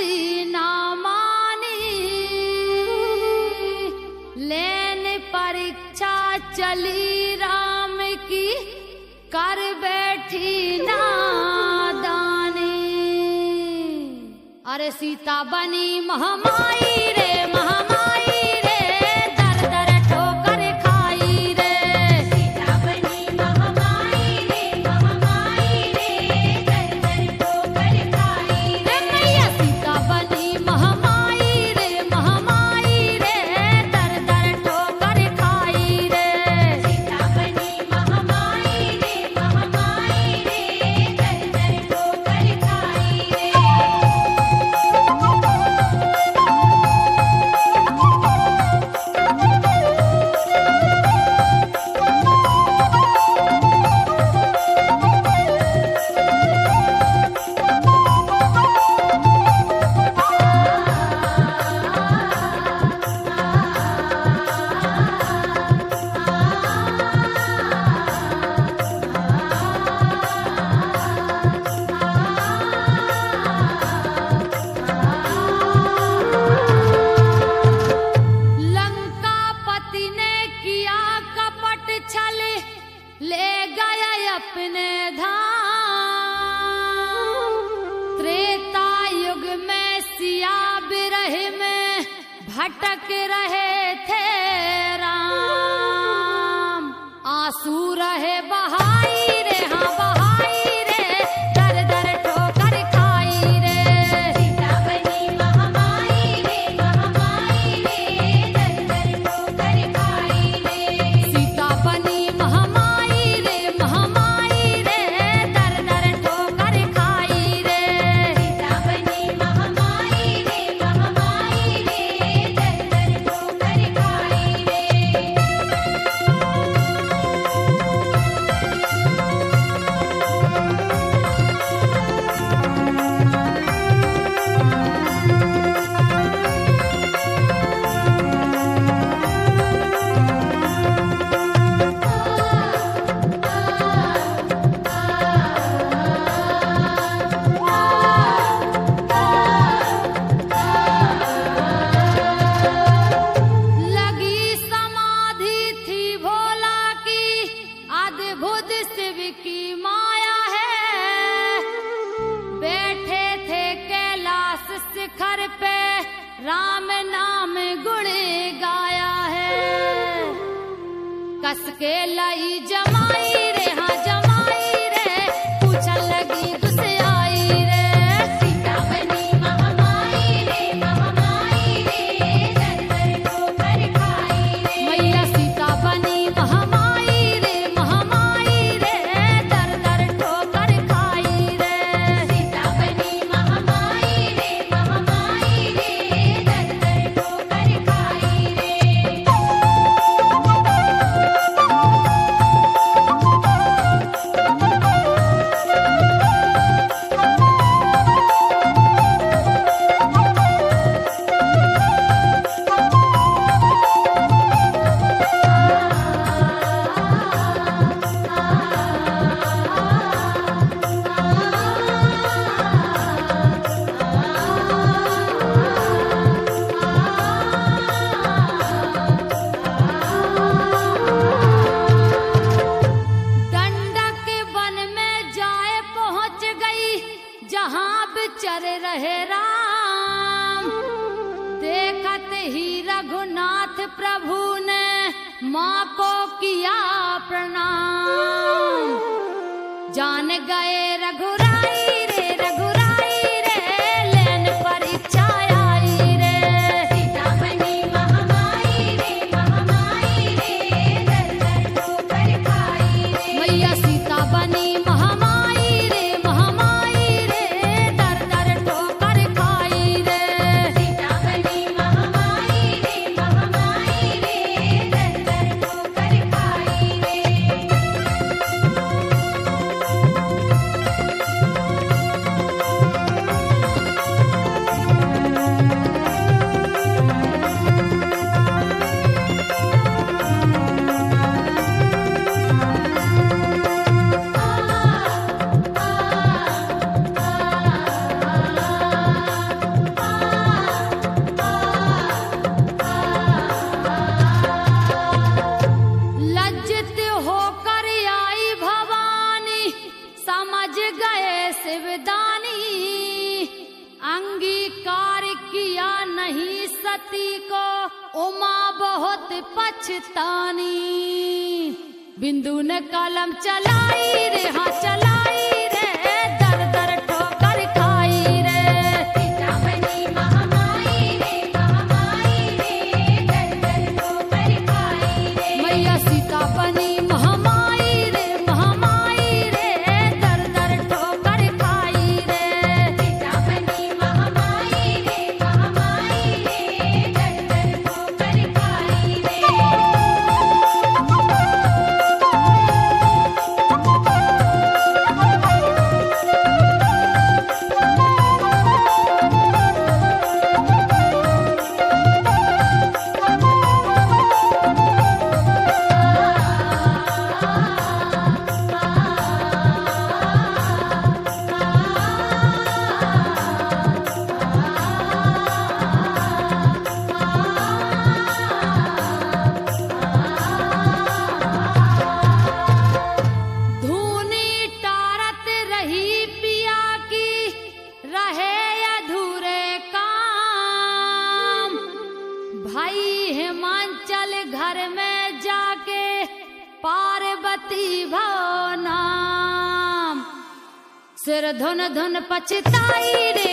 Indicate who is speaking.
Speaker 1: पति ना मानी, लेन परीक्षा चली राम की, कर बैठी नादानी। अरे सीता बनी महामाई रे, महामाई रे, दर दर ठोकर खाई रे। सीता बनी महामाई रे, महामाई रे, दर दर ठोकर खाई रे। मैया सीता बनी महामाई रे, महामाई रे, दर दर ठोकर खाई रे। सीता बनी महामाई रे, महामाई रे, दर दर ठोकर खाई रे। लंकापति ने किया कपट छल, ले गया अपने धाम। त्रेता युग में सिया बिरह में भटक रहे थे राम। आंसू रहे बहाई रे, हाँ बहाई रे, दर दर ठोकर खाई रे। सीता बनी महामाई रे, महामाई रे, दर दर ठोकर खाई रे। सीता बनी महामाई रे, महामाई रे, दर दर ठोकर खाई रे। सीता बनी महामाई रे, महामाई रे, दर दर ठोकर खाई रे। लगी समाधि थी भोला की, अद्भुत शिव की माया है। बैठे थे कैलाश शिखर पे, राम नाम गुण गाया है। कस के लाई जमाई रे, हाँ जमाई रे, पूछन लगी गुस्साई रे। सीता बनी महामाई रे, महामाई रे, दर दर ठोकर खाई रे। मैया सीता बनी महामाई रे, महामाई रे, दर दर ठोकर खाई रे। सीता बनी महामाई रे, महामाई रे, दर दर ठोकर खाई रे। दंडक वन में जाए पहुंच गई, जहां बिचर रहे राम। देखत ही रघुनाथ प्रभु ने माँ को किया प्रणाम। जान गए रघुराई रे, रघुराई रे, लेन परीक्षा आई रे। सीता बनी महामाई रे, महामाई रे, दर दर ठोकर खाई रे। मैया सीता बनी महामाई रे, महामाई रे, दर दर ठोकर खाई रे। सीता बनी महामाई रे, महामाई रे, दर दर ठोकर खाई रे। सती को उमा बहुत पछतानी। बिंदु ने कलम चलाई रे, हाँ चलाई रे, दर दर ठोकर खाई रे। सीता बनी महामाई रे, महामाई रे, दर दर ठोकर खाई रे। मैया सीता बनी महामाई रे, महामाई रे, दर दर ठोकर खाई रे। सीता बनी महामाई रे, महामाई रे, दर दर ठोकर खाई रे। धूनी टारत रही पिया की, रहे अधूरे काम। भाई हिमांचल घर में जाके पार्वती भव नाम। सिर धुन धुन पछताई रे,